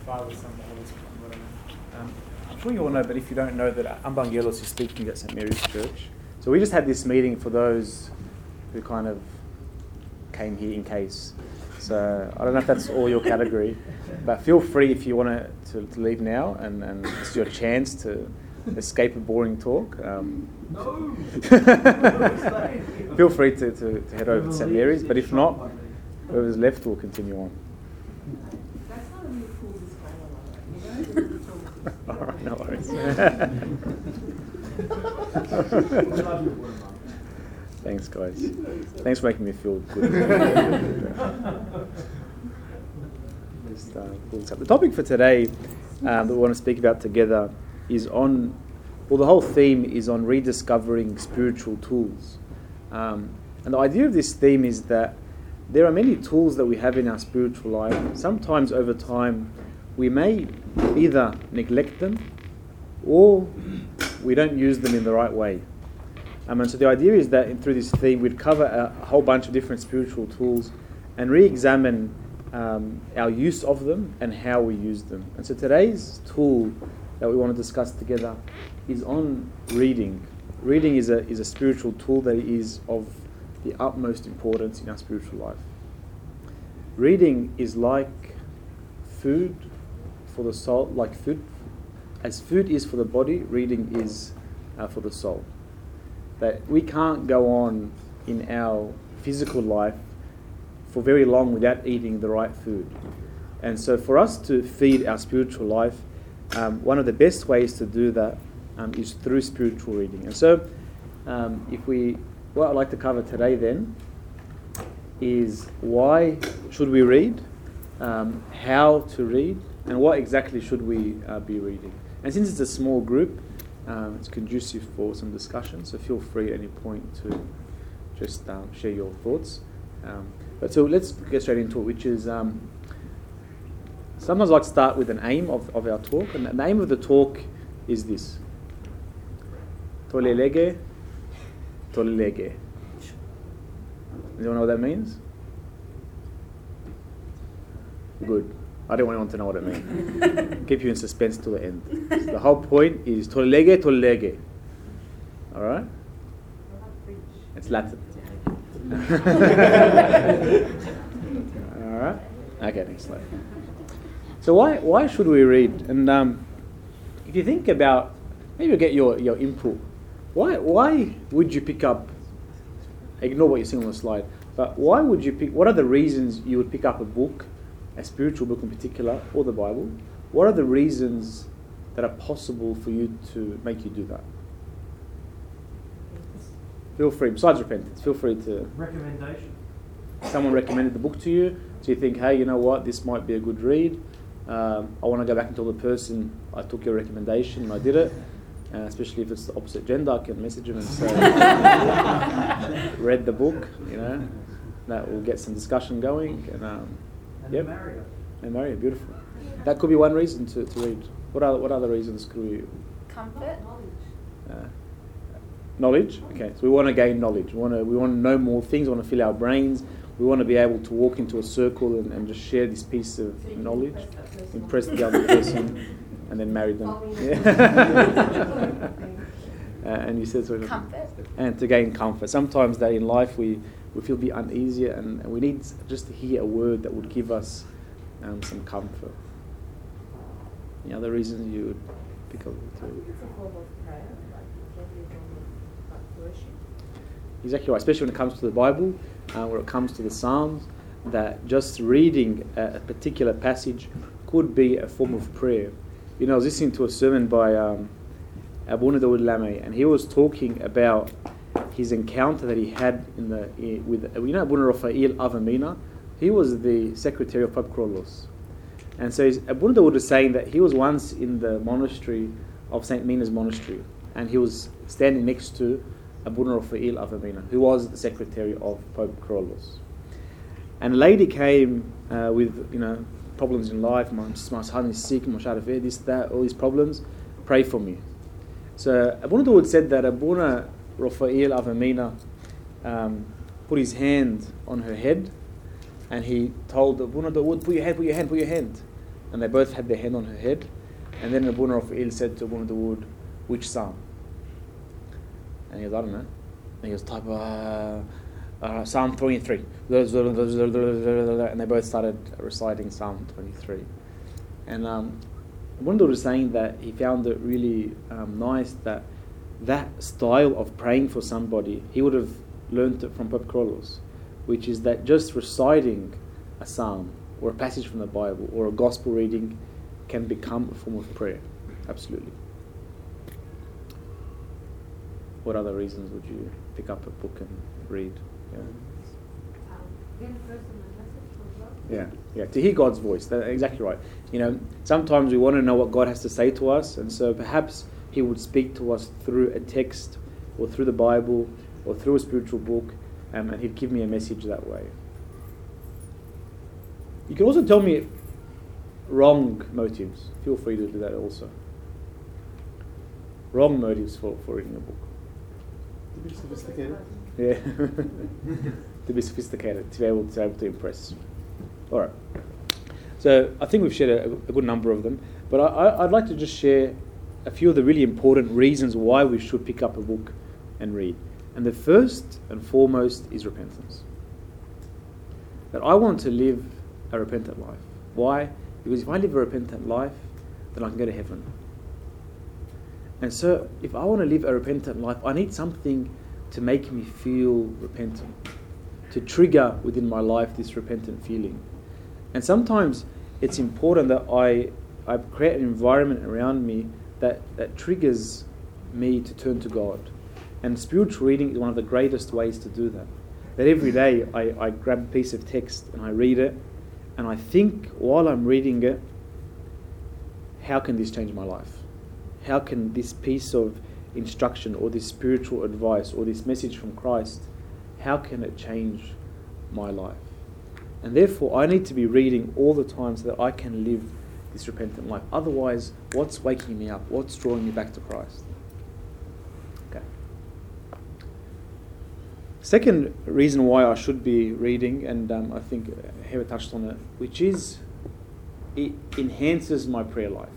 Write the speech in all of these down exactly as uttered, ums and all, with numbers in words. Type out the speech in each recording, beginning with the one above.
Father, Son, and the Holy Spirit. Whatever. Um, I'm sure you all know, but if you don't know, that Ambangelos is speaking at Saint Mary's Church. So we just had this meeting for those who kind of came here in case. So I don't know if that's all your category, but feel free if you want to, to leave now, and, and it's your chance to escape a boring talk. Um, No! feel free to, to, to head over to Saint Mary's, but if not, whoever's left will continue on. That's not a really cool disclaimer, you know? All right, no worries. Thanks, guys. Thanks for making me feel good. Just, uh, pull this up. The topic for today um, that we want to speak about together is on, well, the whole theme is on rediscovering spiritual tools. Um, and the idea of this theme is that there are many tools that we have in our spiritual life. Sometimes over time we may either neglect them or we don't use them in the right way. Um, and so the idea is that in, through this theme we'd cover a, a whole bunch of different spiritual tools and re-examine um, our use of them and how we use them. And so today's tool that we want to discuss together is on reading. Reading is a is a spiritual tool that is of the utmost importance in our spiritual life. Reading is like food for the soul, like food, as food is for the body, reading is uh, for the soul. That we can't go on in our physical life for very long without eating the right food. And so for us to feed our spiritual life, um, one of the best ways to do that um, is through spiritual reading. And so um, if we, what I'd like to cover today then is why should we read, um, how to read, and what exactly should we uh, be reading. And since it's a small group, um, it's conducive for some discussion, so feel free at any point to just um, share your thoughts. Um, but so let's get straight into it, which is um, sometimes I like to start with an aim of, of our talk, and the aim of the talk is this. Tolelege, tolelege. Anyone know what that means? Good. I don't want anyone to know what it means. Keep you in suspense till the end. So the whole point is tolelege, tolelege. All right? It's Latin. All right. Okay, next slide. So why why should we read? And um, if you think about, maybe you'll get your, your input. Why why would you pick up? Ignore what you're seeing on the slide. But why would you pick? What are the reasons you would pick up a book, a spiritual book in particular, or the Bible? What are the reasons that are possible for you to make you do that? Feel free, besides repentance, feel free to... Recommendation. Someone recommended the book to you, so you think, hey, you know what, this might be a good read. Um, I want to go back and tell the person I took your recommendation and I did it. Uh, especially if it's the opposite gender, I can message them and say, read the book, you know. That will get some discussion going. And, um, And yep. marry her. And marry her, beautiful. That could be one reason to, to read. What are what other reasons could we... Comfort. Uh, knowledge. Okay, so we want to gain knowledge. We want to we want to know more things. We want to fill our brains. We want to be able to walk into a circle and, and just share this piece of So knowledge, impress, impress the other person, and then marry them. Yeah. uh, and you said sort of Comfort. and to gain comfort. Sometimes that in life we, we feel a bit uneasy, and, and we need just to hear a word that would give us um, some comfort. Any other reasons you would pick up? I think it's a form of prayer, like it can be a form of like worship. Exactly right, especially when it comes to the Bible, uh, when it comes to the Psalms, that just reading a, a particular passage could be a form of prayer. You know, I was listening to a sermon by um, Abuna Dawood Lameh, and he was talking about his encounter that he had in the with you know Abuna Raphael Avamina. He was the secretary of Pope Kyrillos, and so Abuna Dawood was saying that he was once in the monastery of Saint Mina's monastery, and he was standing next to Abuna Raphael Avamina, who was the secretary of Pope Kyrillos. And a lady came uh, with you know problems in life. My, my son is sick. My child is this, that, all these problems. Pray for me. So Abuna Dawood said that Abuna Raphael Avamina um, put his hand on her head, and he told Abuna Dawood, "Put your hand, put your hand, put your hand." And they both had their hand on her head. And then Abu Rafi'il said to Abu Dawood, which psalm? And he goes, I don't know. And he goes, type uh, uh, Psalm twenty-three. And they both started reciting Psalm twenty-three. And um, Abu Dawood was saying that he found it really um, nice that that style of praying for somebody, he would have learned it from Pope Kyrillos, which is that just reciting a psalm or a passage from the Bible or a gospel reading can become a form of prayer. Absolutely. What other reasons would you pick up a book and read? Yeah, yeah, yeah. To hear God's voice. That's exactly right. You know, sometimes we want to know what God has to say to us, and so perhaps He would speak to us through a text or through the Bible or through a spiritual book, um, and He'd give me a message that way. You can also tell me wrong motives. Feel free to do that also. Wrong motives for, for reading a book. To be sophisticated. Yeah. To be sophisticated, to be able to, be able to impress. All right. So I think we've shared a, a good number of them, but I, I, I'd like to just share a few of the really important reasons why we should pick up a book and read. And the first and foremost is repentance. That I want to live a repentant life. Why? Because if I live a repentant life, then I can go to heaven. And so if I want to live a repentant life, I need something to make me feel repentant, to trigger within my life this repentant feeling. And sometimes it's important that I, I create an environment around me that, that triggers me to turn to God. And spiritual reading is one of the greatest ways to do that. That every day I, I grab a piece of text and I read it, and I think while I'm reading it, how can this change my life? How can this piece of instruction or this spiritual advice or this message from Christ, how can it change my life? And therefore I need to be reading all the time so that I can live this repentant life. Otherwise, what's waking me up? What's drawing me back to Christ? Okay. Second reason why I should be reading, and um, I think Heather touched on it, which is it enhances my prayer life.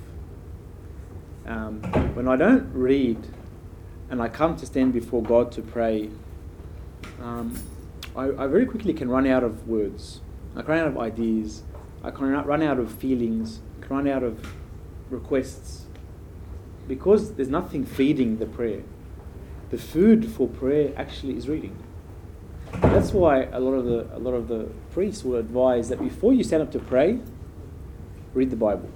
Um, when I don't read and I come to stand before God to pray, um, I, I very quickly can run out of words. I can run out of ideas. I can run out of feelings. I can run out of requests. Because there's nothing feeding the prayer. The food for prayer actually is reading. That's why a lot of the a lot of the priests will advise that before you stand up to pray, read the Bible.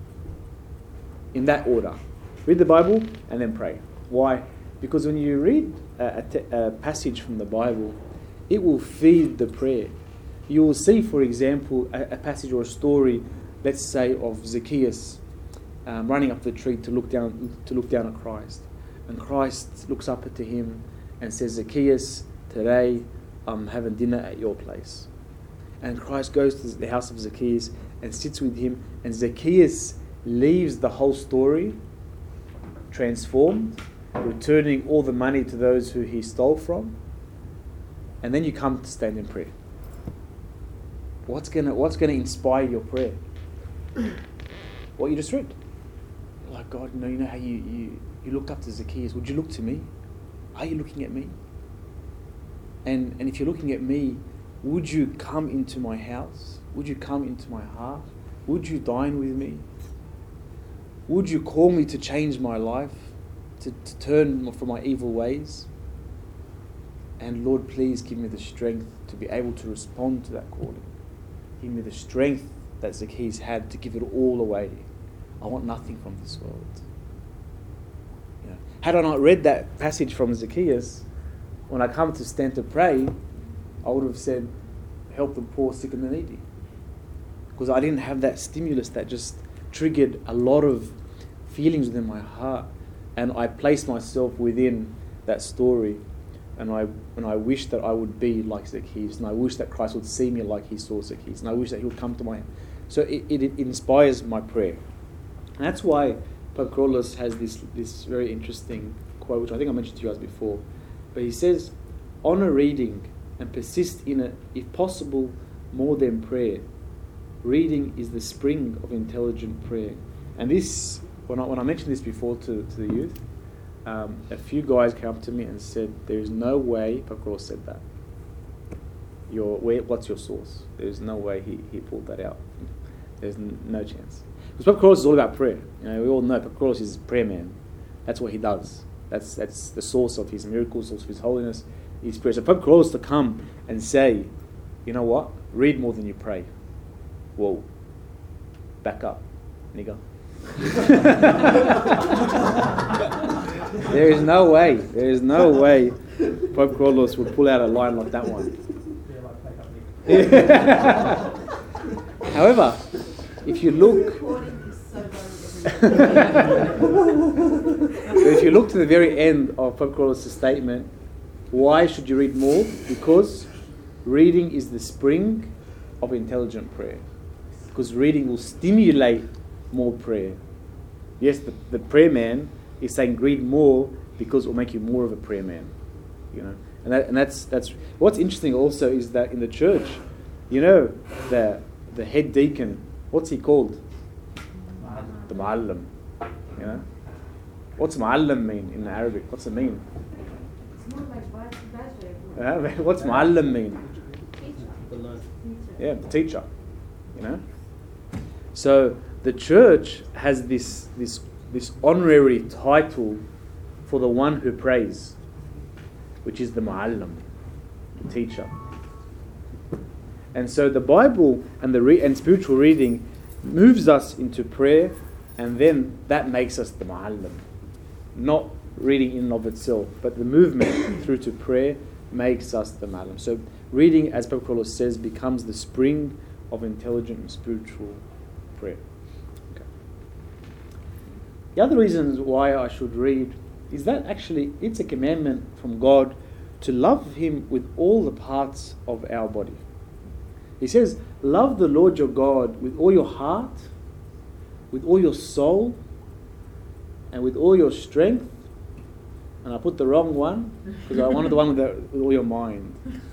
In that order. Read the Bible and then pray. Why? Because when you read a, a, te- a passage from the Bible, it will feed the prayer. You will see, for example, a, a passage or a story, let's say, of Zacchaeus um, running up the tree to look down to look down at Christ. And Christ looks up to him and says, Zacchaeus, today I'm having dinner at your place. And Christ goes to the house of Zacchaeus and sits with him, and Zacchaeus leaves the whole story transformed, returning all the money to those who he stole from, and then you come to stand in prayer. What's gonna What's gonna inspire your prayer? What you just read. Like, God, you know, you know how you, you, you looked up to Zacchaeus. Would you look to me? Are you looking at me? And and if you're looking at me, would you come into my house? Would you come into my heart? Would you dine with me? Would you call me to change my life, to, to turn from my evil ways? And Lord, please give me the strength to be able to respond to that calling. Give me the strength that Zacchaeus had to give it all away. I want nothing from this world. You know, had I not read that passage from Zacchaeus, when I come to stand to pray, I would have said, help the poor, sick and the needy. Because I didn't have that stimulus that just triggered a lot of feelings within my heart, and I placed myself within that story, and I and I wish that I would be like Zacchaeus, and I wish that Christ would see me like he saw Zacchaeus, and I wish that he would come to my... So it, it, it inspires my prayer. And that's why Pope Kyrillos has this, this very interesting quote, which I think I mentioned to you guys before, but he says, honour reading and persist in it, if possible, more than prayer, reading is the spring of intelligent prayer. And this, when I, when I mentioned this before to, to the youth, um, a few guys came up to me and said, there is no way Pakros said that. Your, where, what's your source? There's no way he, he pulled that out. There's n- no chance. Because Pakros is all about prayer. You know, we all know Pakros is a prayer man. That's what he does. That's that's the source of his miracles, source of his holiness, his prayer. So Pakros to come and say, you know what? Read more than you pray. Whoa. Back up, nigga. There is no way, there is no way Pope Carlos would pull out a line like that one. However, if you look, if you look to the very end of Pope Carlos' statement, why should you read more? Because reading is the spring of intelligent prayer. Because reading will stimulate more prayer. Yes, the, the prayer man is saying read more because it will make you more of a prayer man. You know, and that, and that's that's what's interesting also is that in the church, you know, the the head deacon, what's he called? The Muallim. You know, what's Muallim mean in Arabic? What's it mean? It's more like Bajra. Uh, what's Muallim mean? Teacher. Yeah, the teacher. You know, so the church has this this this honorary title for the one who prays, which is the Muallim, the teacher. And so the Bible and the re- and spiritual reading moves us into prayer, and then that makes us the Muallim. Not reading in and of itself, but the movement through to prayer makes us the Muallim. So reading, as Pope Carlos says, becomes the spring of intelligent and spiritual prayer. Okay. The other reasons why I should read is that actually it's a commandment from God to love Him with all the parts of our body. He says, love the Lord your God with all your heart, with all your soul, and with all your strength. And I put the wrong one because I wanted the one with, the, with all your mind.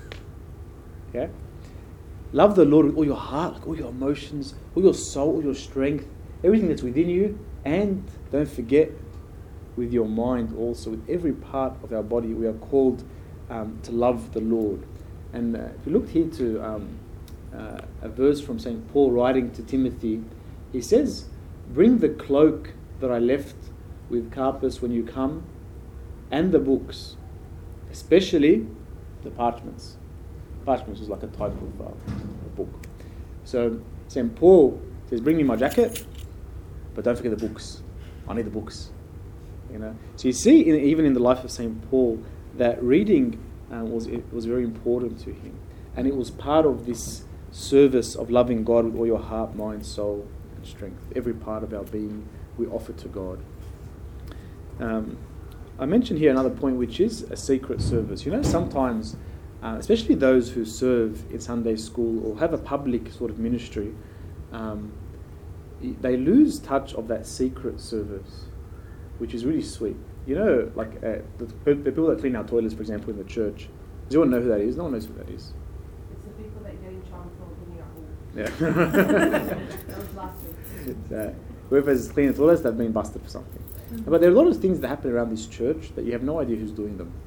Okay? Love the Lord with all your heart, like all your emotions, all your soul, all your strength, everything that's within you. And don't forget, with your mind also, with every part of our body, we are called um, to love the Lord. And uh, if you look here to um, uh, a verse from Saint Paul writing to Timothy, he says, bring the cloak that I left with Carpus when you come, and the books, especially the parchments. Parchments is like a type of uh, a book. So Saint Paul says, bring me my jacket, but don't forget the books. I need the books. You know. So you see, in, even in the life of Saint Paul, that reading uh, was it was very important to him, and it was part of this service of loving God with all your heart, mind, soul, and strength. Every part of our being we offer to God. Um, I mentioned here another point, which is a secret service. You know, sometimes, uh, especially those who serve in Sunday school or have a public sort of ministry, um, they lose touch of that secret service, which is really sweet. You know, like uh, the, the people that clean our toilets, for example, in the church. Does anyone know who that is? No one knows who that is. It's the people that get in trouble for cleaning our home. Yeah. That was last week. It's, uh, whoever's cleaning the toilets, they've been busted for something. Mm-hmm. But there are a lot of things that happen around this church that you have no idea who's doing them.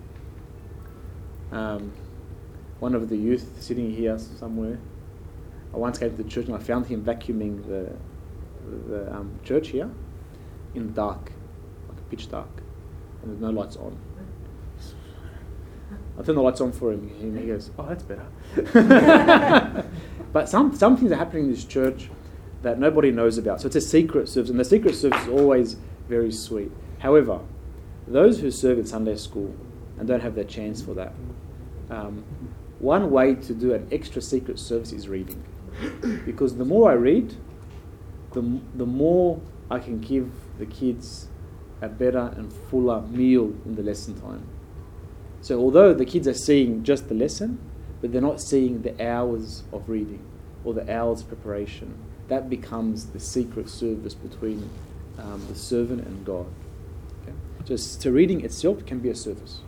Um, one of the youth sitting here somewhere, I once came to the church and I found him vacuuming the the um, church here in the dark, like pitch dark, and there's no lights on. I turn the lights on for him and he goes, oh, that's better. But some, some things are happening in this church that nobody knows about. So it's a secret service, and the secret service is always very sweet. However, those who serve in Sunday school and don't have their chance for that, um, one way to do an extra secret service is reading. Because the more I read, the, the more I can give the kids a better and fuller meal in the lesson time. So although the kids are seeing just the lesson, but they're not seeing the hours of reading or the hours of preparation, that becomes the secret service between um, the servant and God. Okay? Just so reading itself can be a service.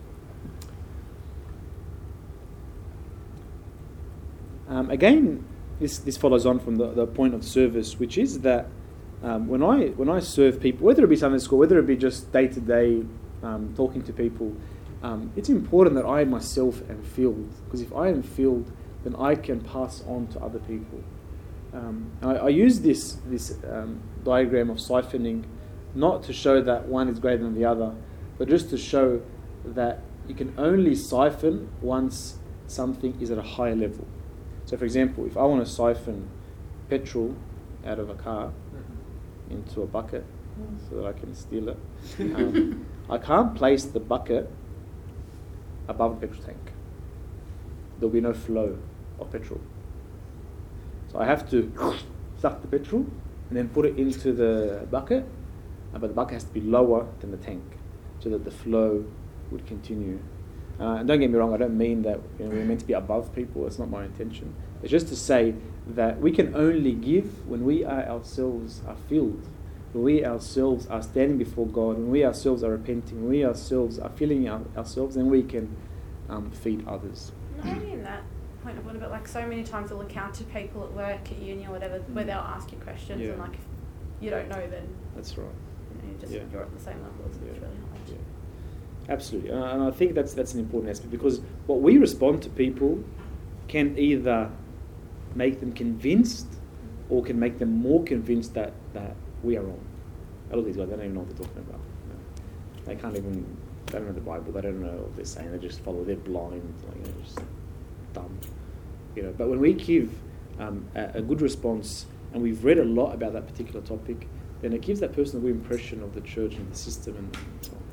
Um, again, this this follows on from the, the point of service, which is that um, when I when I serve people, whether it be Sunday school, whether it be just day to day talking to people, um, it's important that I myself am filled. Because if I am filled, then I can pass on to other people. Um, I, I use this this um, diagram of siphoning not to show that one is greater than the other, but just to show that you can only siphon once something is at a higher level. So, for example, if I want to siphon petrol out of a car into a bucket so that I can steal it, um, I can't place the bucket above the petrol tank. There'll be no flow of petrol. So I have to suck the petrol and then put it into the bucket, but the bucket has to be lower than the tank so that the flow would continue. Uh, and don't get me wrong, I don't mean that you know, we're meant to be above people. That's not my intention. It's just to say that we can only give when we are ourselves are filled, when we ourselves are standing before God, when we ourselves are repenting, when we ourselves are filling our, ourselves, then we can um, feed others. Not only in that point of order, but like so many times you'll encounter people at work, at uni or whatever, where they'll ask you questions Yeah. and like if you don't know, then That's right. you know, you just Yeah. you're at the same level. So Yeah. it's really hard. Yeah. Absolutely, and I, and I think that's that's an important aspect, because what we respond to people can either make them convinced or can make them more convinced that, that we are wrong. A lot of these guys, they don't even know what they're talking about. You know. They can't even, they don't know the Bible, they don't know what they're saying, they just follow, they're blind, like, they're just dumb. You know. But when we give um, a, a good response, and we've read a lot about that particular topic, then it gives that person a good impression of the church and the system and so on.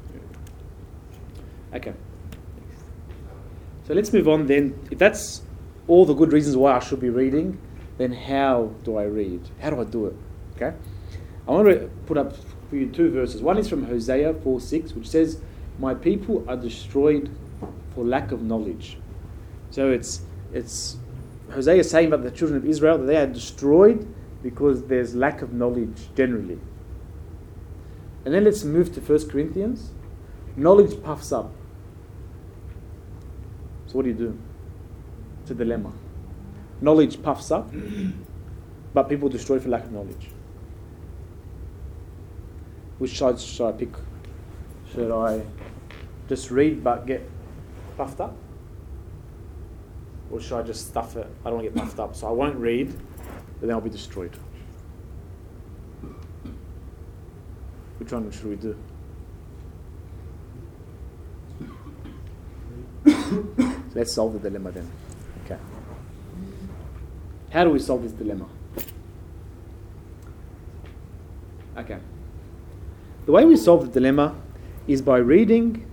Okay. So let's move on then. If that's all the good reasons why I should be reading, then how do I read? How do I do it? Okay. I want to put up for you two verses. One is from Hosea four six, which says, "My people are destroyed for lack of knowledge." So it's it's Hosea is saying about the children of Israel that they are destroyed because there's lack of knowledge generally. And then let's move to First Corinthians. Knowledge puffs up. So what do you do? It's a dilemma. Knowledge puffs up, but people destroy for lack of knowledge. Which side should I pick? Should I just read but get puffed up? Or should I just stuff it? I don't want to get puffed up, so I won't read, but then I'll be destroyed. Which one should we do? So let's solve the dilemma then. Okay. How do we solve this dilemma? Okay. The way we solve the dilemma is by reading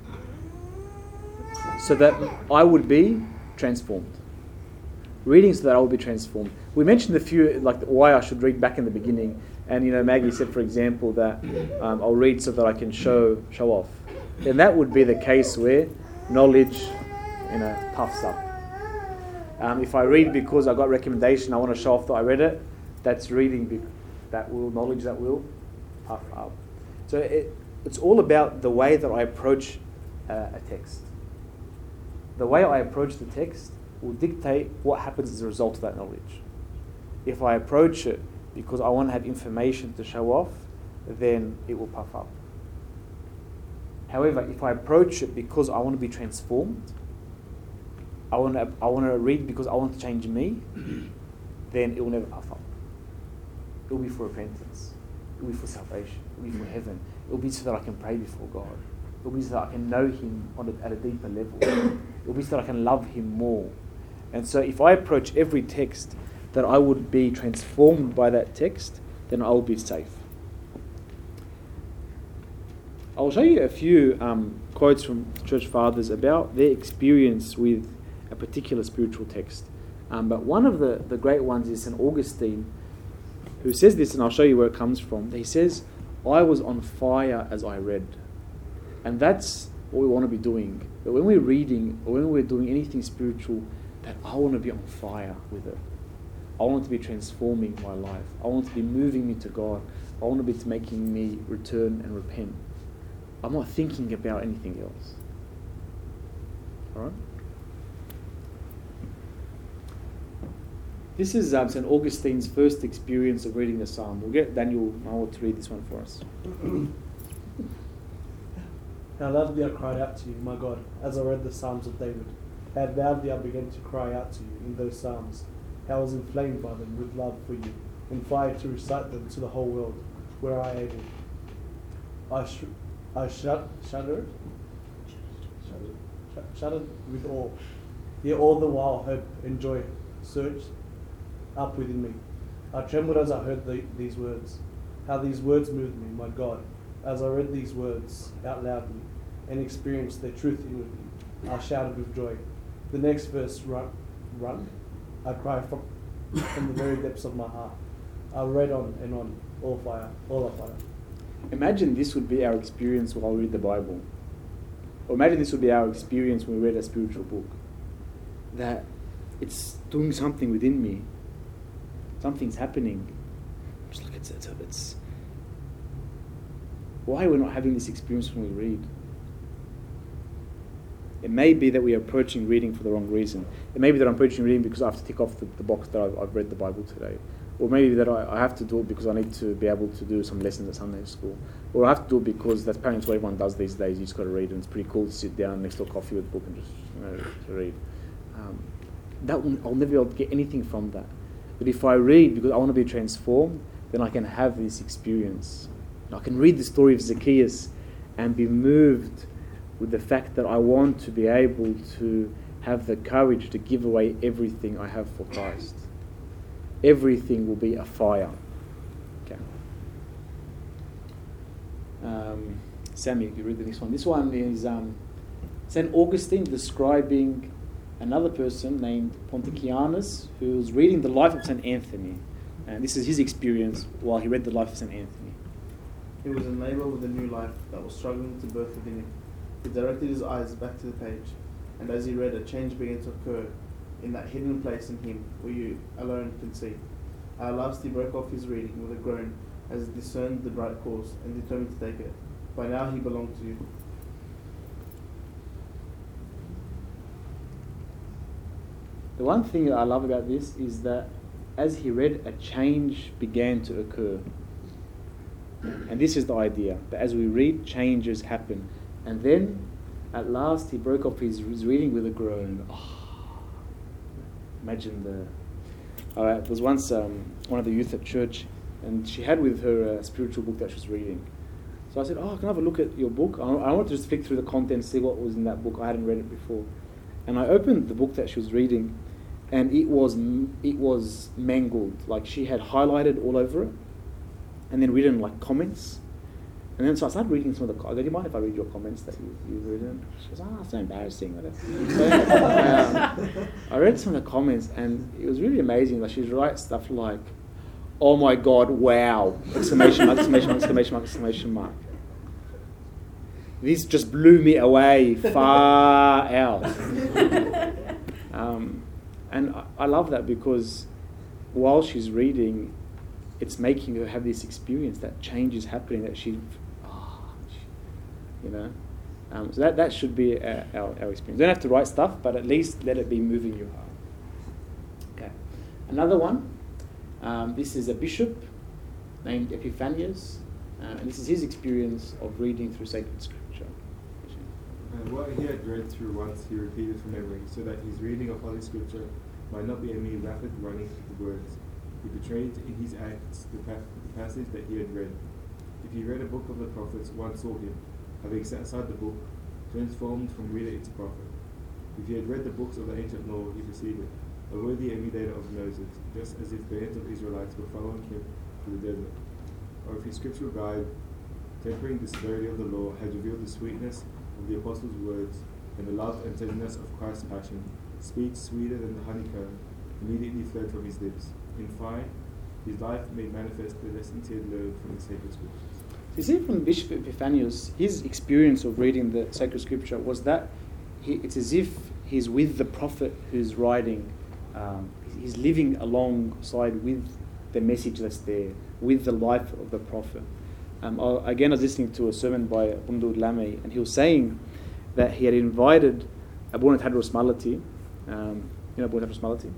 so that I would be transformed. Reading so that I will be transformed. We mentioned a few, like why I should read back in the beginning, and you know Maggie said, for example, that um, I'll read so that I can show show off. Then that would be the case where knowledge, you know, puffs up. Um, if I read because I got recommendation, I want to show off that I read it, that's reading be- that will, knowledge that will puff up. So it, it's all about the way that I approach uh, a text. The way I approach the text will dictate what happens as a result of that knowledge. If I approach it because I want to have information to show off, then it will puff up. However, if I approach it because I want to be transformed, I want to, I want to read because I want to change me, then it will never puff up. It will be for repentance. It will be for salvation. It will be for heaven. It will be so that I can pray before God. It will be so that I can know Him on a, at a deeper level. It will be so that I can love Him more. And so if I approach every text that I would be transformed by that text, then I will be safe. I'll show you a few um, quotes from church fathers about their experience with a particular spiritual text. Um, but one of the, the great ones is Saint Augustine, who says this, and I'll show you where it comes from. He says, "I was on fire as I read." And that's what we want to be doing. But when we're reading, or when we're doing anything spiritual, that I want to be on fire with it. I want it to be transforming my life. I want it to be moving me to God. I want it to be making me return and repent. I'm not thinking about anything else. All right? This is um, Saint Augustine's first experience of reading the psalm. We'll get Daniel Mawar to read this one for us. How loudly I cried out to you, my God, as I read the Psalms of David. How loudly I began to cry out to you in those Psalms. How I was inflamed by them with love for you, and fired to recite them to the whole world, where I able. I, sh- I shud- shuddered, shuddered, sh- shuddered with awe. Yet all the while hope and joy surged up within me. I trembled as I heard the, these words. How these words moved me, my God, as I read these words out loudly and experienced their truth inwardly. I shouted with joy. The next verse, run, run. I cried from, from the very depths of my heart. I read on and on, all fire, all of fire. Imagine this would be our experience while we read the Bible. Or imagine this would be our experience when we read a spiritual book. That it's doing something within me. Something's happening. Just look, it's, it's, it's why we're not having this experience when we read. It may be that we are approaching reading for the wrong reason. It may be that I'm approaching reading because I have to tick off the, the box that I've, I've read the Bible today. Or maybe that I, I have to do it because I need to be able to do some lessons at Sunday school. Or I have to do it because that's apparently what everyone does these days. You just got to read, and it's pretty cool to sit down next to a coffee with a book and just, you know, to read. Um, that will, I'll never be able to get anything from that. But if I read because I want to be transformed, then I can have this experience. I can read the story of Zacchaeus and be moved with the fact that I want to be able to have the courage to give away everything I have for Christ. Everything will be a fire. Okay. Um, Sammy, you read the next one. This one is um, Saint Augustine describing another person named Ponticianus who was reading the life of Saint Anthony. And this is his experience while he read the life of Saint Anthony. He was in labour with a new life that was struggling to birth within him. He directed his eyes back to the page, and as he read, a change began to occur in that hidden place in him where you alone can see. At last he broke off his reading with a groan as he discerned the bright course and determined to take it. By now he belonged to you. The one thing I love about this is that as he read, a change began to occur. And this is the idea, that as we read, changes happen. And then, at last, he broke off his, his reading with a groan. Oh, imagine the... Uh, there was once um, one of the youth at church, and she had with her a spiritual book that she was reading. So I said, oh, can I have a look at your book? I, I wanted to just flick through the content, see what was in that book. I hadn't read it before. And I opened the book that she was reading, and it was it was mangled. Like, she had highlighted all over it, and then written like comments. And then so I started reading some of the. I go, do you mind if I read your comments that you, you've written? She goes, oh, it's so embarrassing. So, um, I read some of the comments, and it was really amazing. Like, she writes stuff like, "Oh my God, wow!" Exclamation mark! Exclamation mark! Exclamation mark! Exclamation mark! This just blew me away, far out. Um, and I, I love that because while she's reading, it's making her have this experience that change is happening, that she, oh, she you know. Um, so that, that should be our, our, our experience. You don't have to write stuff, but at least let it be moving your heart. Okay. Another one. Um, this is a bishop named Epiphanius, uh, and this is his experience of reading through sacred scripture. And what he had read through once, he repeated from memory, so that his reading of Holy Scripture might not be a mere rapid running through the words. He portrayed in his acts the, pa- the passage that he had read. If he read a book of the prophets, one saw him, having set aside the book, transformed from reader into prophet. If he had read the books of the ancient law, he proceeded, a worthy imitator of Moses, just as if bands of Israelites were following him through the desert. Or if his scriptural guide, tempering the severity of the law, had revealed the sweetness of the apostles' words and the love and tenderness of Christ's passion, speech sweeter than the honeycomb immediately flowed from his lips. In fine, his life made manifest the lessons he had learned from the sacred scriptures. You see, from Bishop Epiphanius, his experience of reading the sacred scripture was that he, it's as if he's with the prophet who's writing. Um, he's living alongside with the message that's there, with the life of the prophet. Um, I, again, I was listening to a sermon by Bundur Lame, and he was saying that he had invited Abuna Tadros Malati, um, you know Abuna Tadros Malati?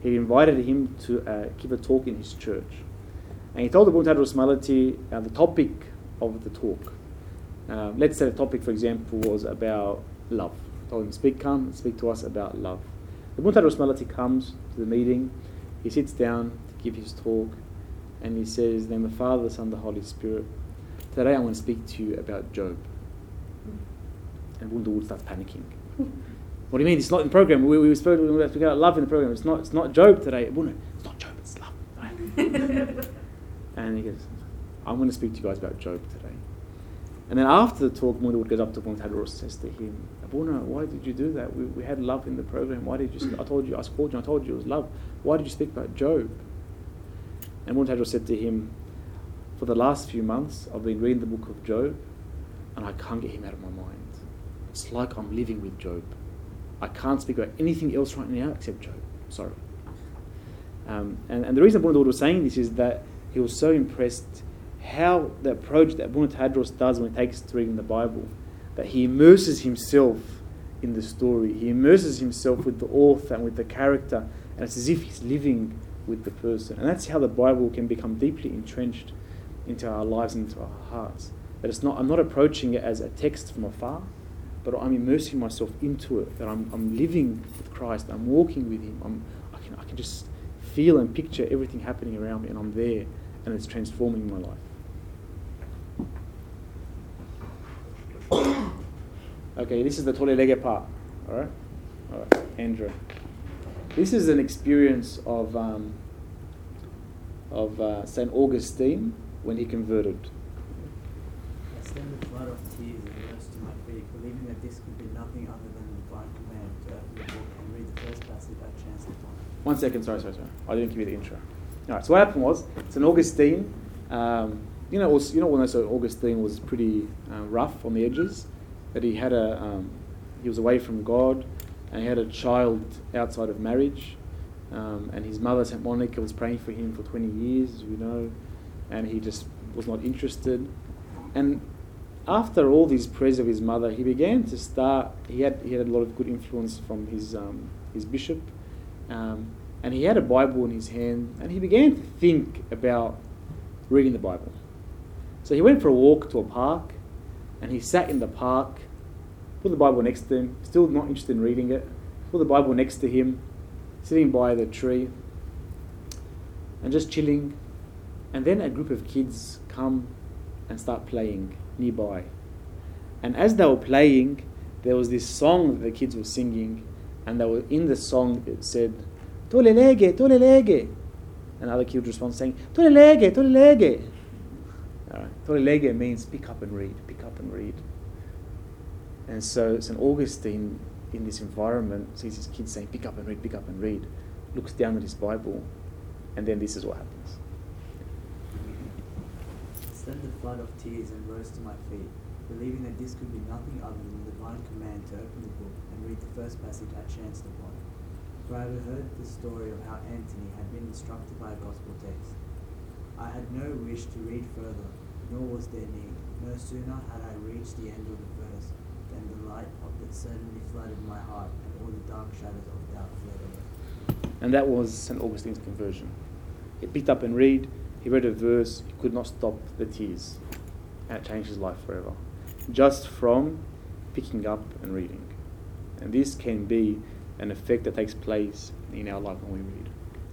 he invited him to uh, give a talk in his church. And he told the Abuna Tadros Malati uh, the topic of the talk. Uh, let's say the topic, for example, was about love. He told him, speak, come and speak to us about love. The Abuna Tadros Malati comes to the meeting, he sits down to give his talk, and he says, in the name of the Father, the Son, the Holy Spirit, today I'm going to speak to you about Job. And Abuna Dawood starts panicking. What do you mean? It's not in the program. We, we spoke we have to get love in the program. It's not it's not Job today. Abuna, it's not Job, it's love. Right? And he goes, I'm going to speak to you guys about Job today. And then after the talk, Abuna Dawood goes up to Abuna Tadros and says to him, Abuna, why did you do that? We, we had love in the program. Why did you? I told you, I called you, I told you it was love. Why did you speak about Job? And Abuna Tadros said to him, for the last few months, I've been reading the book of Job, and I can't get him out of my mind. It's like I'm living with Job. I can't speak about anything else right now except Job. Sorry. Um, and, and the reason Abuna Dawood was saying this is that he was so impressed how the approach that Abuna Tadros does when he takes to reading the Bible, that he immerses himself in the story. He immerses himself with the author and with the character, and it's as if he's living with the person. And that's how the Bible can become deeply entrenched into our lives and into our hearts. That it's not, I'm not approaching it as a text from afar, but I'm immersing myself into it, that I'm, I'm living with Christ, I'm walking with Him, I'm, I can I can just feel and picture everything happening around me, and I'm there, and it's transforming my life. Okay, this is the Tolelege part, alright? Alright, Andrew. This is an experience of, um, of uh, Saint Augustine when he converted. I stand the flood of tears and rose to my feet, believing that this could be nothing other than the divine command to open the book and read the first passage I chanced upon. One second, sorry, sorry, sorry. I didn't give you the intro. All right, so what happened was, Saint Augustine, um, you know, was, you know, when Saint Augustine was pretty uh, rough on the edges, that he had a, um, he was away from God, and he had a child outside of marriage, um, and his mother, Saint Monica, was praying for him for twenty years, as we know, and he just was not interested. And after all these prayers of his mother, he began to start. He had he had a lot of good influence from his um, his bishop, um, and he had a Bible in his hand, and he began to think about reading the Bible. So he went for a walk to a park, and he sat in the park, put the Bible next to him, still not interested in reading it, put the Bible next to him, sitting by the tree, and just chilling. And then a group of kids come and start playing nearby. And as they were playing, there was this song that the kids were singing, and they were in the song it said, Tolelege, Tolelege. And other kids respond saying, Tolelege, Tolelege. Alright, Tolelege means pick up and read, pick up and read. And so Saint Augustine, in this environment, sees his kids saying, pick up and read, pick up and read, looks down at his Bible, and then this is what happens. I stemmed the flood of tears and rose to my feet, believing that this could be nothing other than the divine command to open the book and read the first passage I chanced upon. For I had heard the story of how Anthony had been instructed by a gospel text. I had no wish to read further, nor was there need. No sooner had I reached the end of the verse than the light of it suddenly flooded my heart, and all the dark shadows of doubt fled away. And that was Saint Augustine's conversion. He picked up and read, he read a verse, he could not stop the tears. And it changed his life forever. Just from picking up and reading. And this can be an effect that takes place in our life when we read.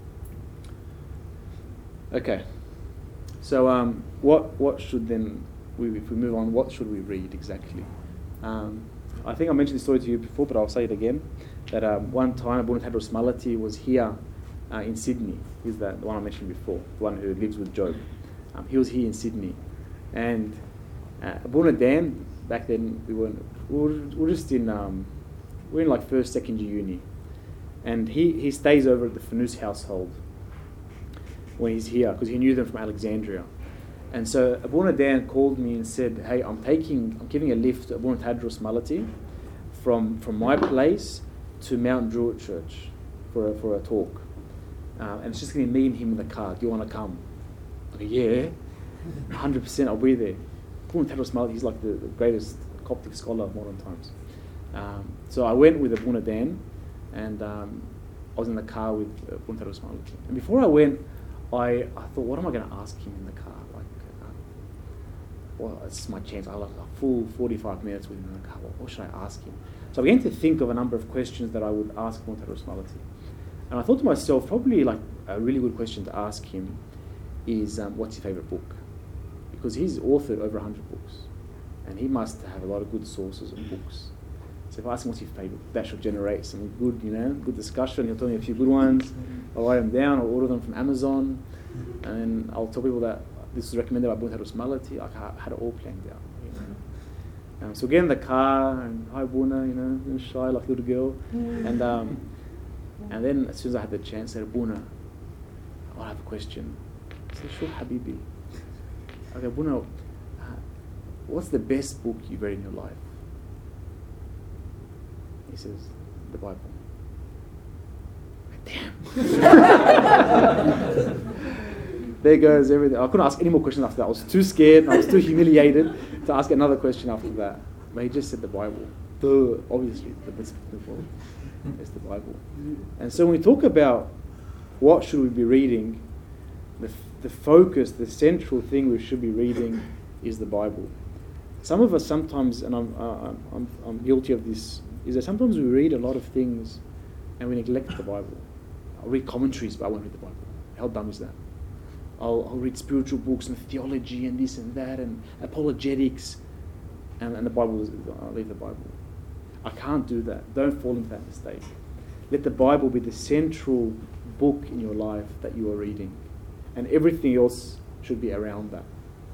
Okay. So um, what what should then, we, if we move on, what should we read exactly? Um, I think I mentioned this story to you before, but I'll say it again. That um, one time Abuna Tadros Malati was here uh, in Sydney. He's the, the one I mentioned before, the one who lives with Job. Um, he was here in Sydney. And uh, Abuna Dan, back then we weren't, we were, we were just in, um, we were in like first, second year uni. And he, he stays over at the Fanous household when he's here, because he knew them from Alexandria. And so Abuna Dan called me and said, hey, I'm taking, I'm giving a lift to Abuna Tadros Malati from, from my place to Mount Druitt Church for a, for a talk. Uh, and it's just going to be me and him in the car. Do you want to come? I go, yeah, one hundred percent I'll be there. Abuna Tadros Malati, he's like the, the greatest Coptic scholar of modern times. Um, so I went with Abuna Dan, and um, I was in the car with uh, Bunta Rusmalati. And before I went, I, I thought, what am I going to ask him in the car? Like, uh, well, it's my chance. I have a full forty-five minutes with him in the car. What, what should I ask him? So I began to think of a number of questions that I would ask Bunta Rusmalati. And I thought to myself, probably like a really good question to ask him is, um, what's your favourite book? Because he's authored over one hundred books. And he must have a lot of good sources of books. So if I ask him what's your favourite, that should generate some good, you know, good discussion. He'll tell me a few good ones. I'll write them down. I'll order them from Amazon, and I'll tell people that this was recommended by Bunta Rusmalati. Like I had it all planned out. You know. Um, so get in the car and hi Buna, you know, shy like a little girl, and um, and then as soon as I had the chance, I said, Buna, I have a question. I said, sure, Habibi. Okay, Buna, uh, what's the best book you've read in your life? He says, the Bible. Damn. There goes everything. I couldn't ask any more questions after that. I was too scared and I was too humiliated to ask another question after that. But he just said the Bible. The, obviously, the best book in the world is the Bible. And so when we talk about what should we be reading, the, the focus, the central thing we should be reading is the Bible. Some of us sometimes, and I'm, uh, I'm, I'm guilty of this, is that sometimes we read a lot of things and we neglect the Bible. I'll read commentaries, but I won't read the Bible. How dumb is that? I'll, I'll read spiritual books and theology and this and that and apologetics, and, and the Bible is, I'll leave the Bible. I can't do that. Don't fall into that mistake. Let the Bible be the central book in your life that you are reading, and everything else should be around that.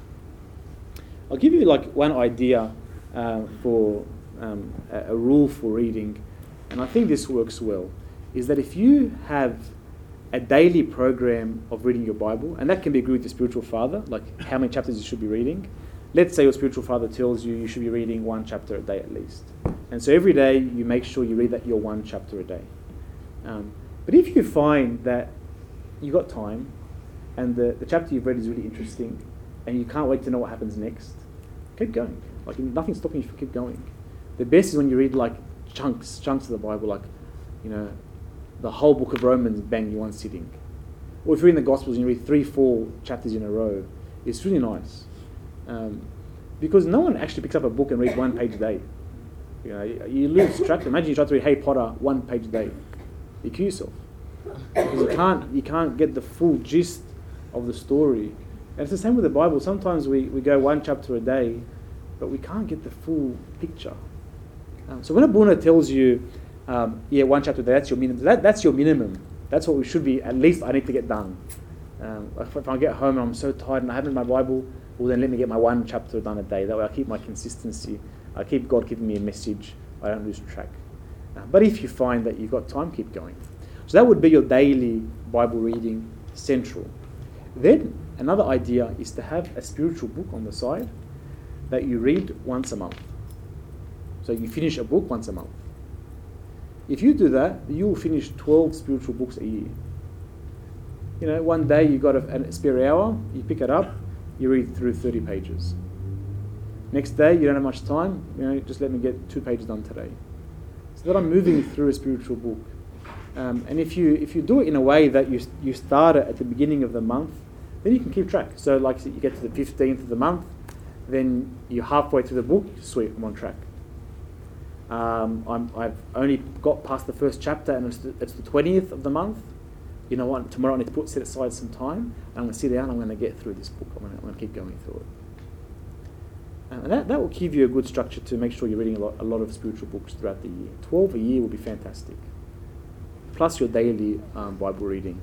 I'll give you like one idea uh, for um, a, a rule for reading, and I think this works well, is that if you have a daily program of reading your Bible, and that can be agreed with your spiritual father, like how many chapters you should be reading. Let's say your spiritual father tells you you should be reading one chapter a day at least. And so every day you make sure you read that your one chapter a day. Um, but if you find that you've got time and the, the chapter you've read is really interesting and you can't wait to know what happens next, keep going. Like nothing's stopping you from keep going. The best is when you read like chunks, chunks of the Bible, like, you know, the whole book of Romans, bang, in one sitting. Or if you're in the Gospels and you read three, four chapters in a row, it's really nice. Um, because no one actually picks up a book and reads one page a day. You know, you lose track. Imagine you try to read Harry Potter one page a day. You kill yourself. Because you can't, you can't get the full gist of the story. And it's the same with the Bible. Sometimes we, we go one chapter a day, but we can't get the full picture. Um, so when a Buna tells you, um, yeah, one chapter a day, that's your minimum. That, that's your minimum. That's what we should be, at least I need to get done. Um, if, if I get home and I'm so tired and I haven't read my Bible, well then let me get my one chapter done a day. That way I keep my consistency. I keep God giving me a message. I don't lose track. Uh, but if you find that you've got time, keep going. So that would be your daily Bible reading central. Then another idea is to have a spiritual book on the side that you read once a month. So you finish a book once a month. If you do that, you will finish twelve spiritual books a year. You know, one day you got a, a spare hour, you pick it up, you read through thirty pages. Next day, you don't have much time, you know, just let me get two pages done today. So that I'm moving through a spiritual book. Um, and if you if you do it in a way that you you start it at the beginning of the month, then you can keep track. So like you get to the fifteenth of the month, then you're halfway through the book, sweet, I'm on track. Um, I'm, I've only got past the first chapter and it's the, it's the twentieth of the month. You know what, tomorrow I need to put set aside some time. I'm going to sit down and I'm going to get through this book. I'm going to, I'm going to keep going through it. And that, that will give you a good structure to make sure you're reading a lot, a lot of spiritual books throughout the year. twelve a year will be fantastic. Plus your daily um, Bible reading.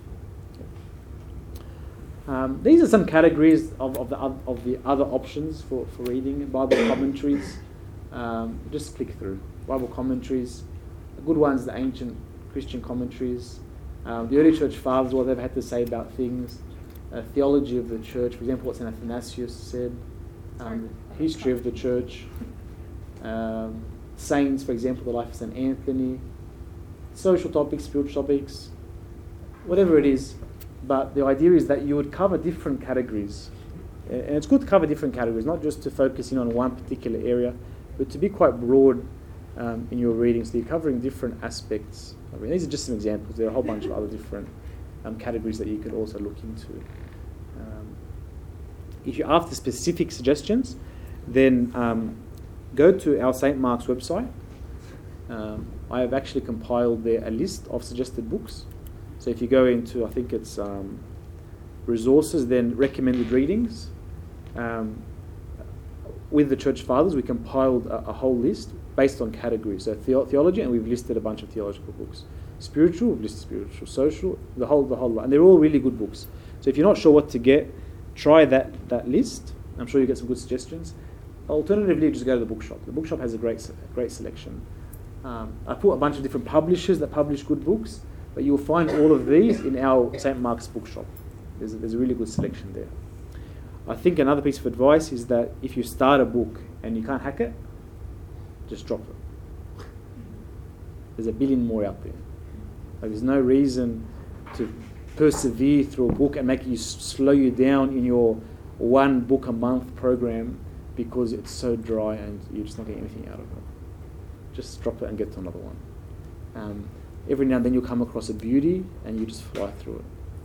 Um, these are some categories of, of, the, of the other options for, for reading. Bible commentaries. Um, just click through. Bible commentaries. Good ones, the ancient Christian commentaries. Um, the early church fathers, what they've had to say about things. Uh, theology of the church, for example, what Saint Athanasius said. Um, history of the church. Um, saints, for example, the life of Saint Anthony. Social topics, spiritual topics. Whatever it is. But the idea is that you would cover different categories. And it's good to cover different categories, not just to focus in on one particular area, but to be quite broad um, in your reading. So you're covering different aspects. I mean, these are just some examples. There are a whole bunch of other different um, categories that you could also look into. Um, if you're after specific suggestions, then um, go to our Saint Mark's website. Um, I have actually compiled there a list of suggested books. So if you go into, I think it's um, resources, then recommended readings. Um, with the Church Fathers, we compiled a, a whole list based on categories. So theo- theology, and we've listed a bunch of theological books. Spiritual, we've listed spiritual. Social, the whole, the whole lot. And they're all really good books. So if you're not sure what to get, try that, that list. I'm sure you get some good suggestions. Alternatively, just go to the bookshop. The bookshop has a great, great selection. Um, I put a bunch of different publishers that publish good books, but you'll find all of these in our Saint Mark's bookshop. There's a, there's a really good selection there. I think another piece of advice is that if you start a book and you can't hack it, just drop it. There's a billion more out there. Like, there's no reason to persevere through a book and make you slow you down in your one book a month program because it's so dry and you're just not getting anything out of it. Just drop it and get to another one. Um, every now and then you'll come across a beauty and you just fly through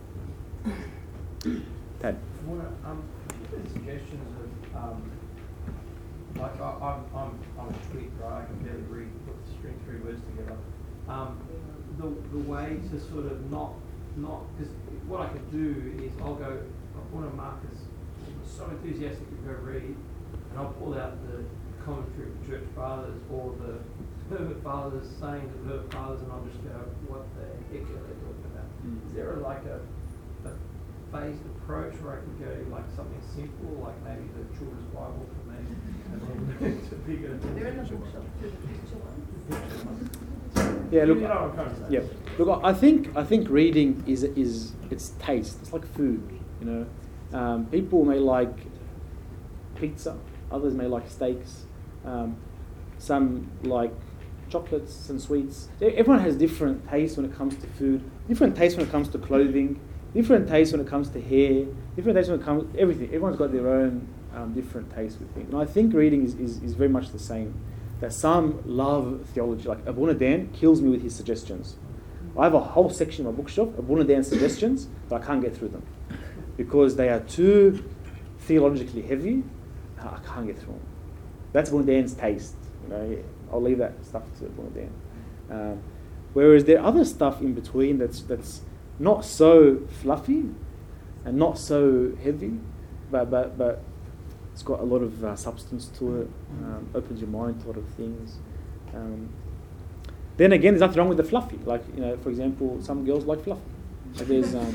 it. Tad. I want to um, give suggestions of, um, like I, I'm, I'm, I'm a twit, right? I can barely read, put string three words together. Um, the, the way to sort of not, not, because what I could do is I'll go, one of Marcus was so enthusiastic to go read, and I'll pull out the commentary of the Church Fathers or the Hermit Fathers saying to the Hermit Fathers, and I'll just go, what the heck are they talking about? Mm. Is there a, like a, a phased approach where I could go like something simple, like maybe the Children's Bible for me, and then move to bigger? They're in the bookshop too, the picture ones. Yeah, look. You know what I'm trying to say. Yeah, look. I think I think reading is is it's taste. It's like food. You know, um, people may like pizza, others may like steaks, um, some like chocolates and sweets. Everyone has different tastes when it comes to food. Different tastes when it comes to clothing. Different tastes when it comes to hair. Different tastes when it comes to everything. Everyone's got their own um, different tastes with things. And I think reading is, is, is very much the same. That some love theology, like Abuna Dan kills me with his suggestions. I have a whole section in my bookshelf, Abuna Dan's suggestions, but I can't get through them because they are too theologically heavy. I can't get through them. That's Abuna Dan's taste. You know, I'll leave that stuff to Abuna Dan. Um, whereas there are other stuff in between that's that's not so fluffy and not so heavy, but but but. It's got a lot of uh, substance to it, um, opens your mind to a lot of things. Um, then again, there's nothing wrong with the fluffy. Like, you know, for example, some girls like fluffy. Like there's um,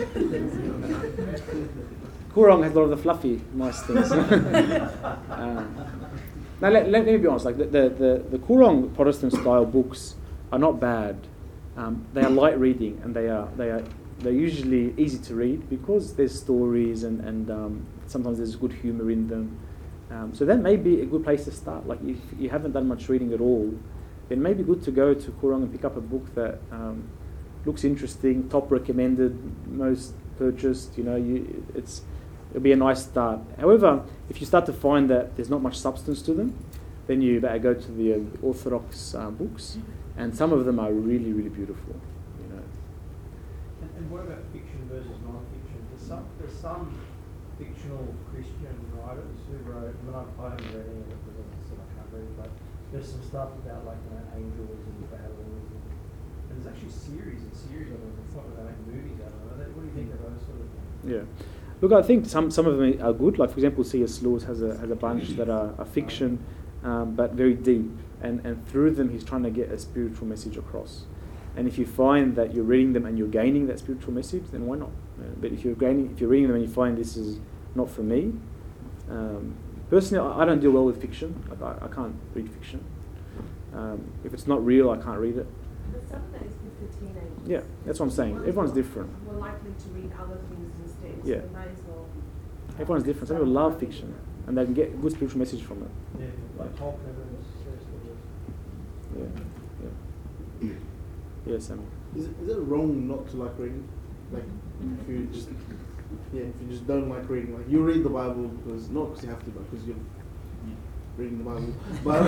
Kurong has a lot of the fluffy, nice things. um, now, let, let, let me be honest. Like the the the, the Kurong Protestant style books are not bad. Um, they are light reading, and they are they are they're usually easy to read because there's stories and and um, sometimes there's good humour in them. Um, so that may be a good place to start. Like if you haven't done much reading at all, then it may be good to go to Kurong and pick up a book that um, looks interesting, top recommended, most purchased. You know, you, it's it'll be a nice start. However, if you start to find that there's not much substance to them, then you better go to the uh, Orthodox uh, books, and some of them are really, really beautiful. You know. And, and what about fiction versus non-fiction? There's some there's some fictional Christian writers who wrote, I mean, I, I haven't read any of it because I said I can't read, but there's some stuff about like, you know, angels and battles, and, and there's actually series and series of them. It's not that they make movies out of it. What do you think of those sort of things? Yeah. Look, I think some, some of them are good. Like, for example, C S Lewis has a has a bunch that are, are fiction, um, but very deep. And, and through them, he's trying to get a spiritual message across. And if you find that you're reading them and you're gaining that spiritual message, then why not? Uh, but if you're gaining, if you're reading them and you find this is not for me, um, personally, I, I don't deal well with fiction. Like I, I can't read fiction. Um, if it's not real, I can't read it. But some of that is good for teenagers. Yeah, that's what I'm saying. Everyone's different. We're likely to read other things instead. Yeah. So we might as well. Everyone's different. Some people love fiction, and they can get a good spiritual message from it. Yeah, like Tolkien and Yeah, yeah. Yeah, Sam. Is it, is it wrong not to like reading? Like, if you just, yeah, if you just don't like reading, like you read the Bible because not because you have to, but because you, reading the Bible, but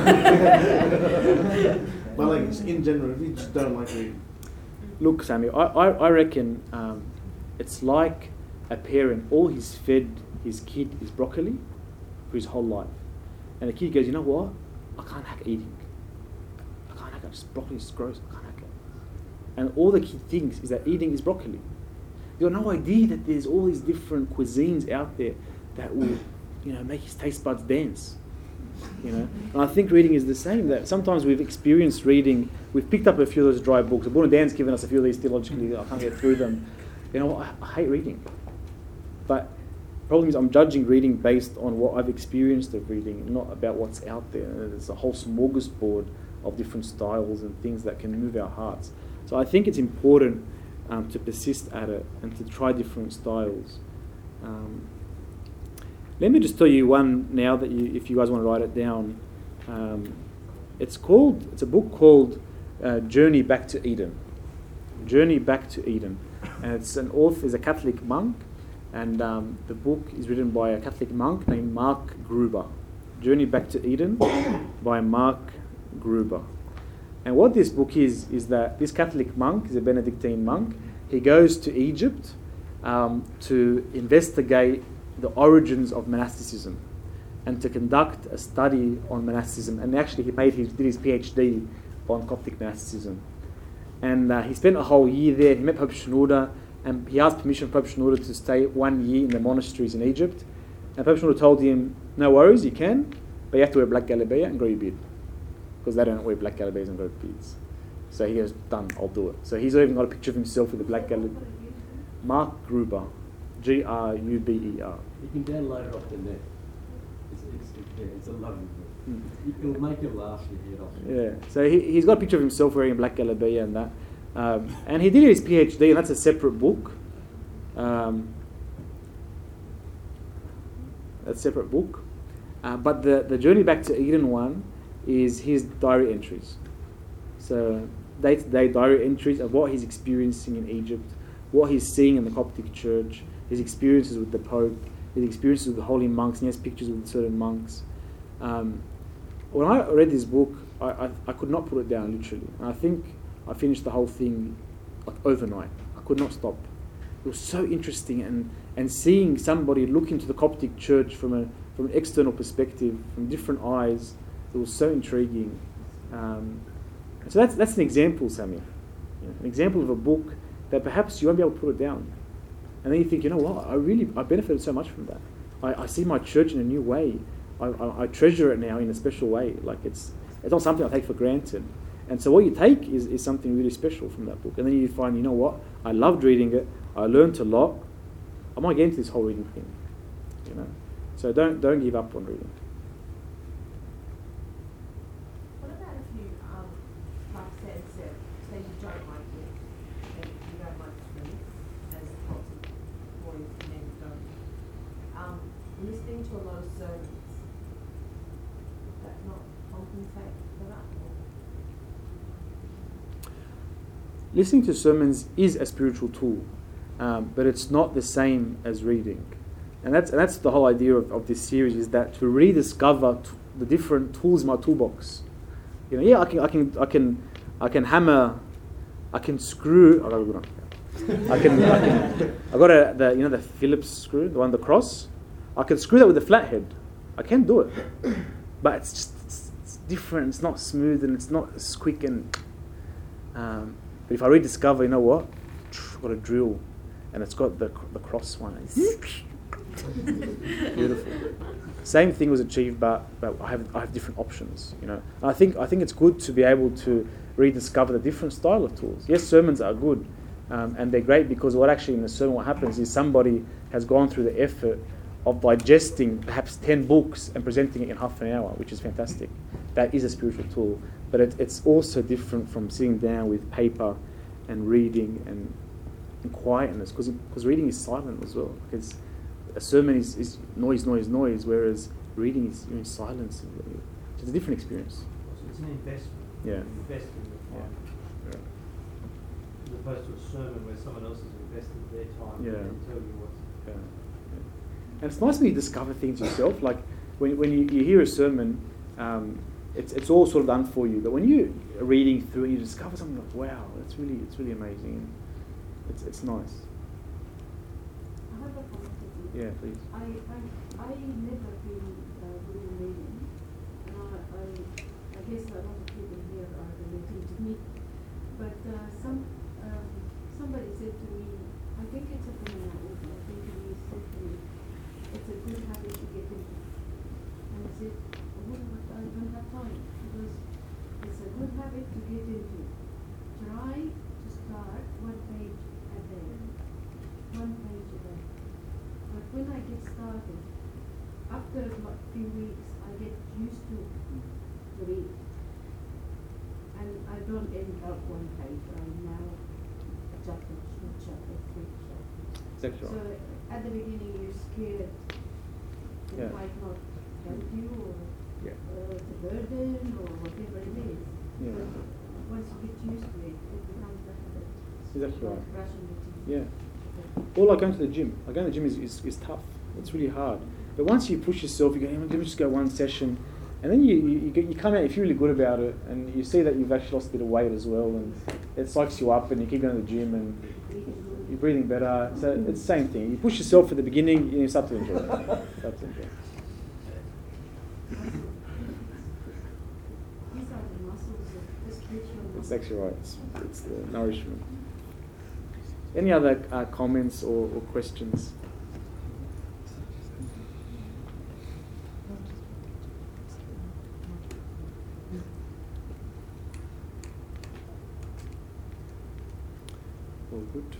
but like in general, if you just don't like reading. Look, Samuel, I, I, I reckon um, it's like a parent. All he's fed his kid is broccoli for his whole life. And the kid goes, you know what? I can't hack eating. I can't hack it. Just broccoli is gross. I can't hack it. And all the kid thinks is that eating is broccoli. You have no idea that there's all these different cuisines out there that will, you know, make his taste buds dance. You know, and I think reading is the same. That sometimes we've experienced reading, we've picked up a few of those dry books. Abuna Dan's given us a few of these theologically. I can't get through them. You know, I, I hate reading, but the problem is I'm judging reading based on what I've experienced of reading, not about what's out there. There's a whole smorgasbord of different styles and things that can move our hearts. So I think it's important um, to persist at it and to try different styles. Um, Let me just tell you one now that you, if you guys want to write it down. Um, it's called, it's a book called uh, Journey Back to Eden. Journey Back to Eden. And it's an author, is a Catholic monk, and um, the book is written by a Catholic monk named Mark Gruber. Journey Back to Eden by Mark Gruber. And what this book is, is that this Catholic monk is a Benedictine monk. He goes to Egypt um, to investigate the origins of monasticism and to conduct a study on monasticism. And actually he made his, did his PhD on Coptic monasticism. And uh, he spent a whole year there. He met Pope Shenouda, and he asked permission from Pope Shenouda to stay one year in the monasteries in Egypt. And Pope Shenouda told him, no worries, you can, but you have to wear black galabeya and grow your beard. Because they don't wear black galabeyas and grow beards. So he goes, done, I'll do it. So he's even got a picture of himself with a black galabeya. Mark Gruber. G R U B E R. You can download it off the net. It's, it's, yeah, it's a lovely book. Mm. It'll make you laugh your head off. Yeah, so he, he's got a picture of himself wearing a black galabeya and that. Um, and he did his PhD, and that's a separate book. Um, that's a separate book. Uh, but the, the Journey Back to Eden one is his diary entries. So day-to-day diary entries of what he's experiencing in Egypt, what he's seeing in the Coptic Church, his experiences with the Pope, his experiences with the holy monks, and he has pictures with certain monks. Um, when I read this book, I, I, I could not put it down, literally. And I think I finished the whole thing like overnight. I could not stop. It was so interesting, and, and seeing somebody look into the Coptic Church from a from an external perspective, from different eyes, it was so intriguing. Um, so that's that's an example, Samuel. You know, an example of a book that perhaps you won't be able to put it down. And then you think, you know what, I really, I benefited so much from that. I, I see my church in a new way. I, I, I treasure it now in a special way. Like it's it's not something I take for granted. And so what you take is, is something really special from that book. And then you find, you know what, I loved reading it. I learned a lot. I might get into this whole reading thing. You know, so don't don't give up on reading. What about if you, um, like Sam said, say you don't like it, and you don't like to read, as lots of boys and men don't. Um, listening to a lot of sermons, does that not compensate for that? Listening to sermons is a spiritual tool, um, but it's not the same as reading. And that's and that's the whole idea of, of this series, is that to rediscover t- the different tools in my toolbox. You know, yeah, I can I can I can I can hammer, I can screw. I got I can I can I got a the you know the Phillips screw, the one the cross. I can screw that with a flathead. I can do it, but it's just it's, it's different. It's not smooth and it's not as quick and. Um, but if I rediscover, you know what, I've got a drill, and it's got the the cross one. Beautiful. Same thing was achieved, but, but I have I have different options. You know, and I think I think it's good to be able to rediscover the different style of tools. Yes, sermons are good, um, and they're great because what actually in the sermon what happens is somebody has gone through the effort of digesting perhaps ten books and presenting it in half an hour, which is fantastic. That is a spiritual tool, but it, it's also different from sitting down with paper and reading and, and quietness, because because reading is silent as well. Because a sermon is, is noise, noise, noise, whereas reading is you're in silence. It's a different experience. So it's an investment. Yeah. You invest in the time. Yeah. As opposed to a sermon where someone else has invested their time Yeah. and tell you what. Yeah. Yeah. And it's nice when you discover things yourself. Like when when you, you hear a sermon, Um, it's it's all sort of done for you. But when you are reading through it, you discover something like, wow, it's really it's really amazing. And it's it's nice. I have a comment with you. Yeah, please. I, I, I never feel uh, good in reading, and I, I, I guess a lot of people here are relating to me. But uh, some um, somebody said to me, I think it's a phenomenon. I think he said to me, it's a good habit to get into. And I said, oh, but I don't have time, because it's a good habit to get into. Try to start one page a day, one page a day. But when I get started, after a few weeks, I get used to to read, and I don't end up one page. I now a chapter, two chapter, three chapters. Exactly So right. at the beginning, you're scared it Yeah. might not help you, or Yeah. uh, it's a burden, or whatever it is. Yeah. But once you get used to it, it becomes a habit. Exactly Like right. brushing your teeth. Yeah. Or like going to the gym. Like going to the gym is, is, is tough. It's really hard. But once you push yourself, you go, let me just go one session, and then you, you, you, get, you come out, you feel really good about it, and you see that you've actually lost a bit of weight as well, and it psychs you up, and you keep going to the gym, and you're breathing better. So it's the same thing. You push yourself at the beginning, you start to enjoy it. Start to enjoy it. These are the muscles of the spiritual It's muscles. actually right. It's, it's the nourishment. Any other uh, comments or, or questions? All good.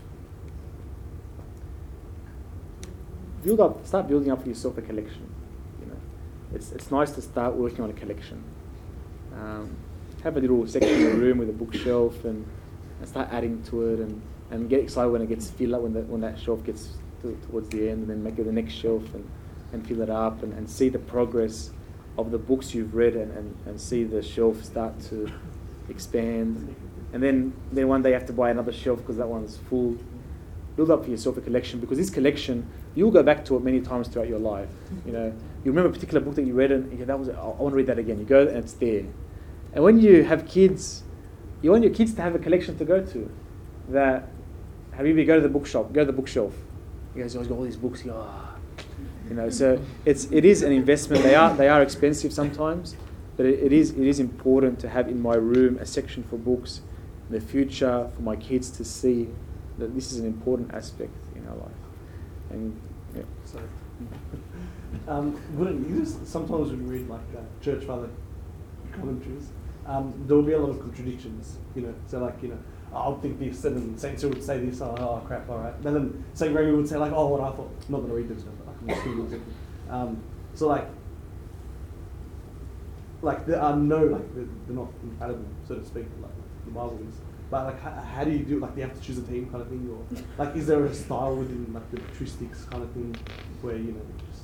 Build up. Start building up for yourself a collection. You know, it's it's nice to start working on a collection. Um, have a little section in your room with a bookshelf, and, and start adding to it, and, and get excited when it gets filled up, when that when that shelf gets to, towards the end, and then make it the next shelf, and, and fill it up, and, and see the progress of the books you've read, and, and, and see the shelf start to expand. And then, then one day you have to buy another shelf because that one's full. Build up for yourself a collection, because this collection, you'll go back to it many times throughout your life. You know, you remember a particular book that you read, and you go, that was, I want to read that again. You go and it's there. And when you have kids, you want your kids to have a collection to go to. That, Habibi, go to the bookshop, go to the bookshelf. You guys always got all these books. You go, ah. You know, so it's it is an investment. They are they are expensive sometimes, but it, it is it is important to have in my room a section for books in the future, for my kids to see that this is an important aspect in our life. And yeah. Sorry. Um, wouldn't you just sometimes when you read like uh, church father commentaries, um, there will be a lot of contradictions. You know, so like you know, I'll think this, and then Saint Cyril would say this. Oh, oh crap! All right. And then Saint Gregory would say like, oh, what I thought. I'm not going to read them, but I can just Google it. Um, so like, like there are no like they're, they're not infallible, so to speak, like the Bible is. But like, how, how do you do it? Like, do you have to choose a team kind of thing, or like, is there a style within like the patristics kind of thing where you know just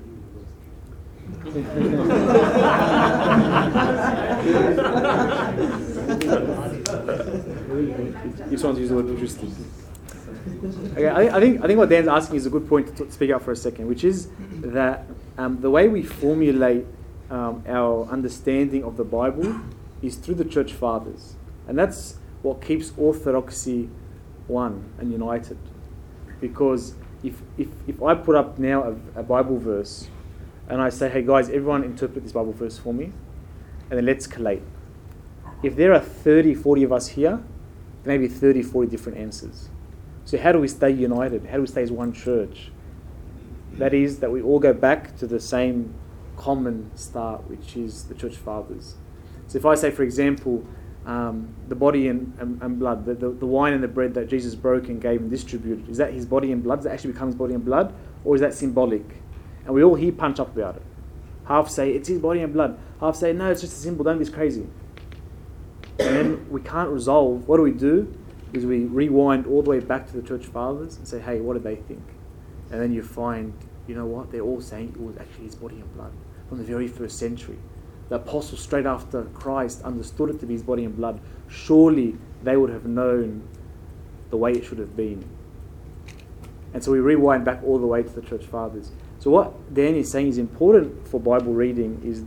You just want to use the word patristic. Okay, I, I think I think what Dan's asking is a good point to t- speak out for a second, which is that um, the way we formulate um, our understanding of the Bible is through the church fathers, and that's what keeps orthodoxy one and united. Because if if, if I put up now a, a Bible verse and I say, hey guys, everyone interpret this Bible verse for me, and then let's collate. If there are thirty, forty of us here, there may be thirty, forty different answers. So how do we stay united? How do we stay as one church? That is, that we all go back to the same common start, which is the church fathers. So if I say, for example, um, the body and, and, and blood, the, the, the wine and the bread that Jesus broke and gave and distributed, is that his body and blood? Does that actually become his body and blood? Or is that symbolic? And we all here punch up about it. Half say, it's his body and blood. Half say, no, it's just a symbol, don't be crazy. And then we can't resolve. What do we do? Is we rewind all the way back to the church fathers and say, hey, what did they think? And then you find, you know what, they're all saying it was actually his body and blood from the very first century. The apostles straight after Christ understood it to be his body and blood. Surely they would have known the way it should have been. And so we rewind back all the way to the church fathers. So what Dan is saying is important for Bible reading is that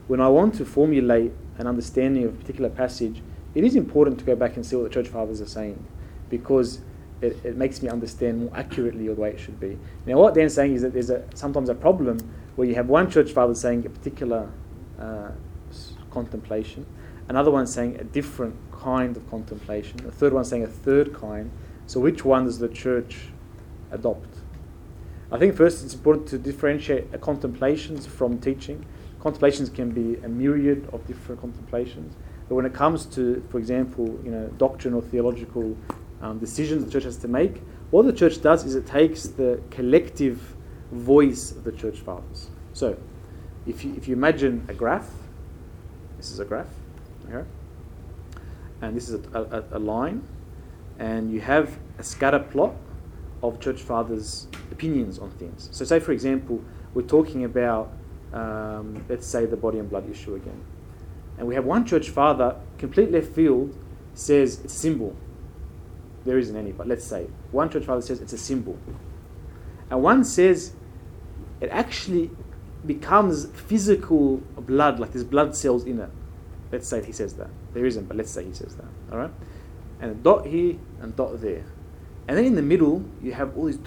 when I want to formulate an understanding of a particular passage, it is important to go back and see what the church fathers are saying, because it, it makes me understand more accurately the way it should be. Now, what Dan's saying is that there's a, sometimes a problem where you have one church father saying a particular uh, contemplation, another one saying a different kind of contemplation, a third one saying a third kind. So which one does the church adopt? I think first it's important to differentiate contemplations from teaching. Contemplations can be a myriad of different contemplations, but when it comes to, for example, you know, doctrine or theological um, decisions the church has to make, what the church does is it takes the collective voice of the church fathers. So, if you if you imagine a graph, this is a graph, okay, and this is a, a, a line, and you have a scatter plot of church fathers' opinions on things. So, say for example, we're talking about, um, let's say, the body and blood issue again, and we have one church father, complete left field, says it's a symbol. There isn't any, but let's say one church father says it's a symbol, and one says it actually becomes physical blood, like there's blood cells in it. Let's say he says that. There isn't, but let's say he says that. All right, and a dot here and dot there, and then in the middle you have all these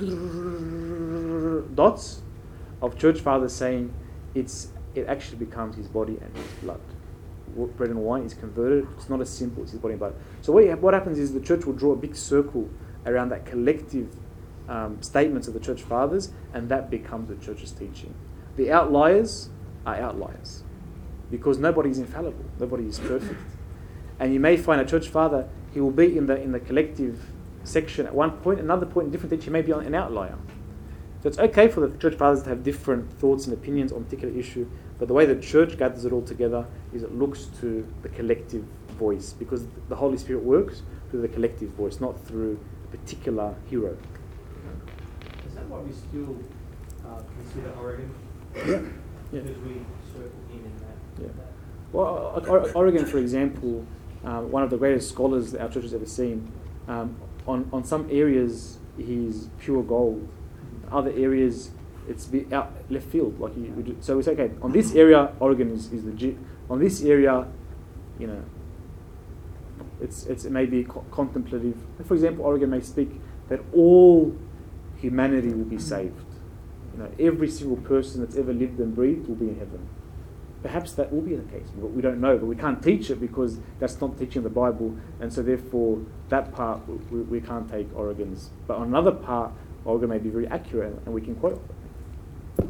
dots of church fathers saying it's it actually becomes his body and his blood. Bread and wine is converted. It's not a symbol, it's his body and blood. So what, you have, what happens is the church will draw a big circle around that collective um, statements of the church fathers, and that becomes the church's teaching. The outliers are outliers, because nobody is infallible, nobody is perfect. And you may find a church father, he will be in the in the collective section at one point, another point in different teaching, he may be an outlier. So it's okay for the church fathers to have different thoughts and opinions on a particular issue, but the way the church gathers it all together is it looks to the collective voice, because the Holy Spirit works through the collective voice, not through a particular hero. Is that what we still uh, consider Oregon? Yeah. Yeah. Because we circle him in that. Yeah. that. Well, or- Origen, for example, uh, one of the greatest scholars that our church has ever seen, um, on, on some areas he's pure gold. Other areas it's be out left field. Like you, we do. So we say, okay, on this area Origen is, is legit. On this area, you know, it's it's it may be co- contemplative. For example, Origen may speak that all humanity will be saved. You know, every single person that's ever lived and breathed will be in heaven. Perhaps that will be the case, but we don't know. But we can't teach it because that's not teaching the Bible, and so therefore that part we, we can't take Origen's. But on another part, Origen may be very accurate, and we can quote it.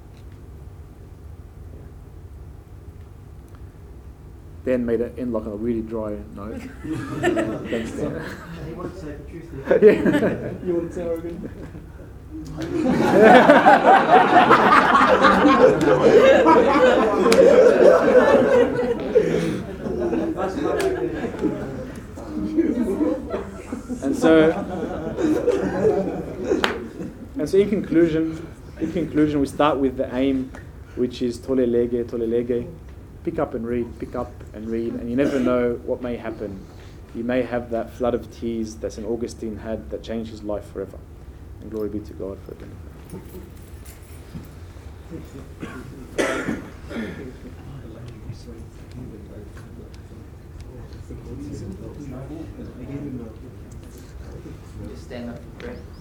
Dan made it end like on a really dry note. uh, thanks, Dan. He wanted to say the truth. Yeah. You want to say Oregon? and so, and so, in conclusion, in conclusion, we start with the aim, which is tole lege, tole lege. Pick up and read, pick up and read, and you never know what may happen. You may have that flood of tears that Saint Augustine had that changed his life forever. And glory be to God for it. Just stand up for prayer.